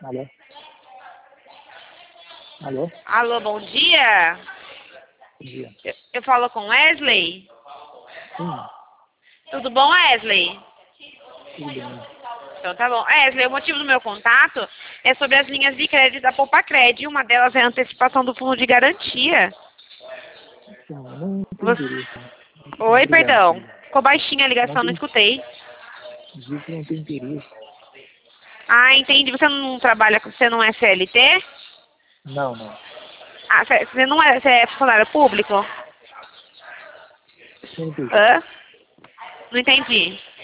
Alô? Alô? Alô, bom dia. Bom dia. Eu falo com Wesley. Sim, Tudo bom, Wesley? tudo bem. Então tá bom. Wesley, o motivo do meu contato é sobre as linhas de crédito da Poupacred. Uma delas é a antecipação do fundo de garantia. Então, não tem Você... interesse. Oi, Obrigado. perdão. Ficou baixinha a Não ligação, não tem, escutei. digo que não tem interesse. Ah, entendi. Você não trabalha, você não é CLT? Não, não. Ah, você não é, você é funcionário público? CNPJ. Hã? Não entendi.